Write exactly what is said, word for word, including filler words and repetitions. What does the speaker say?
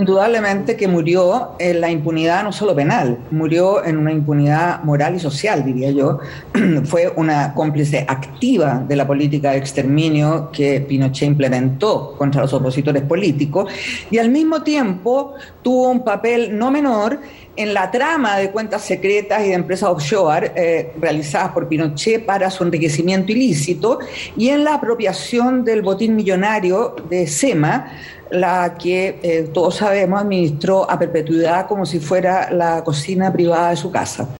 Indudablemente que murió en la impunidad no solo penal, murió en una impunidad moral y social, diría yo. Fue una cómplice activa de la política de exterminio que Pinochet implementó contra los opositores políticos y al mismo tiempo tuvo un papel no menor en la trama de cuentas secretas y de empresas offshore eh, realizadas por Pinochet para su enriquecimiento ilícito y en la apropiación del botín millonario de SEMA, la que eh, todos sabemos administró a perpetuidad como si fuera la cocina privada de su casa.